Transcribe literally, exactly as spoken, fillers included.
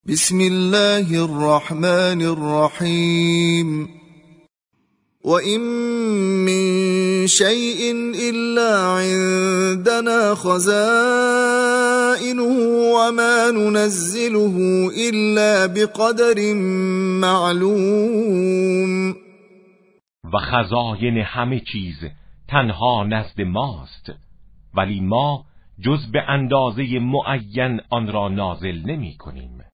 بسم الله الرحمن الرحیم وَإِن مِّن شَيْءٍ إِلَّا عِندَنَا خَزَائِنُهُ وَمَا نُنَزِّلُهُ إِلَّا بِقَدَرٍ مَّعْلُومٍ. و خزاین همه چیز تنها نزد ماست، ولی ما جز به اندازه معین آن را نازل نمی کنیم.